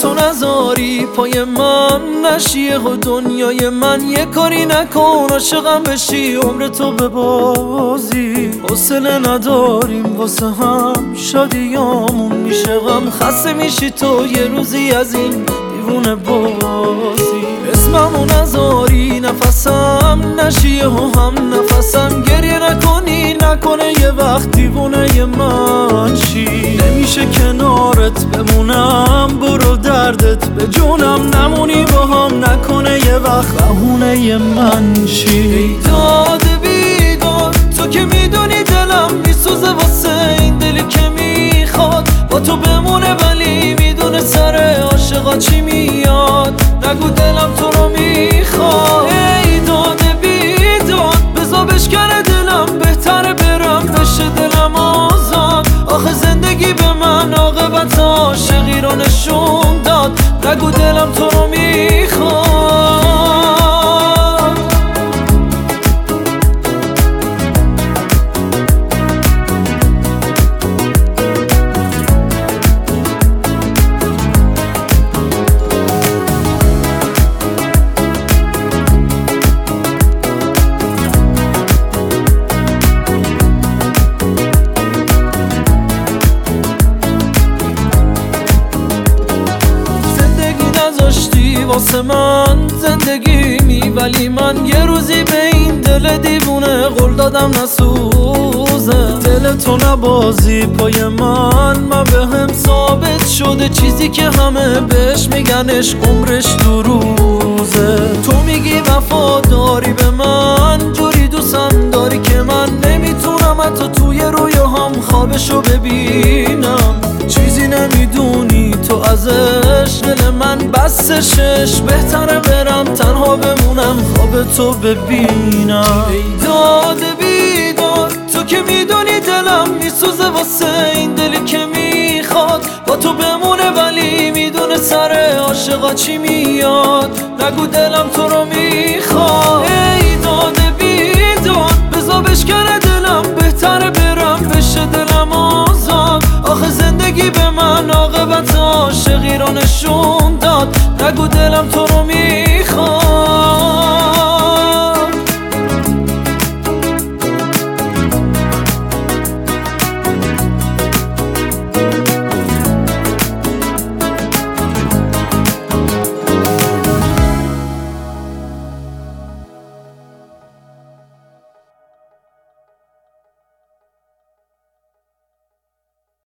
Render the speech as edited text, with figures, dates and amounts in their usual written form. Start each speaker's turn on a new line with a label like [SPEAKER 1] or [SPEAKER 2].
[SPEAKER 1] تو نذاری پای من نشیه و دنیای من یه کاری نکن عاشقم بشی عمر تو به بازی حوصله نداریم واسه هم شادیامون میشه غم خسته میشی تو یه روزی از این دیوونه بازی اسممو نذاری نفسم نشیه و هم نفسم گریه نکنه یه وقت دیوونه من شی نمیشه کنارت بمونم برو دردت به جونم نمونی با هم نکنه یه وقت بهونه من شی ای داد بیداد تو که میدونی دلم میسوزه واسه این دلی که میخواد با تو بمونه ولی میدونه سر عاشقا چی میاد نگو دلم تو رو میخواد ای داد بیداد بزا بشکنه دلم بهتره برم بشه دلم آزاد آخه زندگی به من عاقبت عاشقی رو نشون داد نگو دلم تو رو میخواد واسه من زندگی می ولی من یه روزی به این دل دیوونه قول دادم نسوزه دل تو نبازی پای من به هم ثابت شده چیزی که همه بهش میگنش عمرش دو روزه تو میگی وفاداری به من جوری دوستم داری که من نمیتونم حتی توی رویاهام خوابشو ببینم چیزی نمیدونی تو ازش دل من بستشش بهتره برم تنها بمونم خواب تو ببینم ای داد بیداد تو که میدونی دلم میسوزه واسه این دلی که میخواد با تو بمونه ولی میدونه سر عاشقا چی میاد نگو دلم تو رو میخواد ای داد بیداد بزا بشکنه دلم بهتره برم بشه دلم آزاد آخه زندگی به من عاقبت عاشقی رو نشون داد نگو دلم تو رو میخواد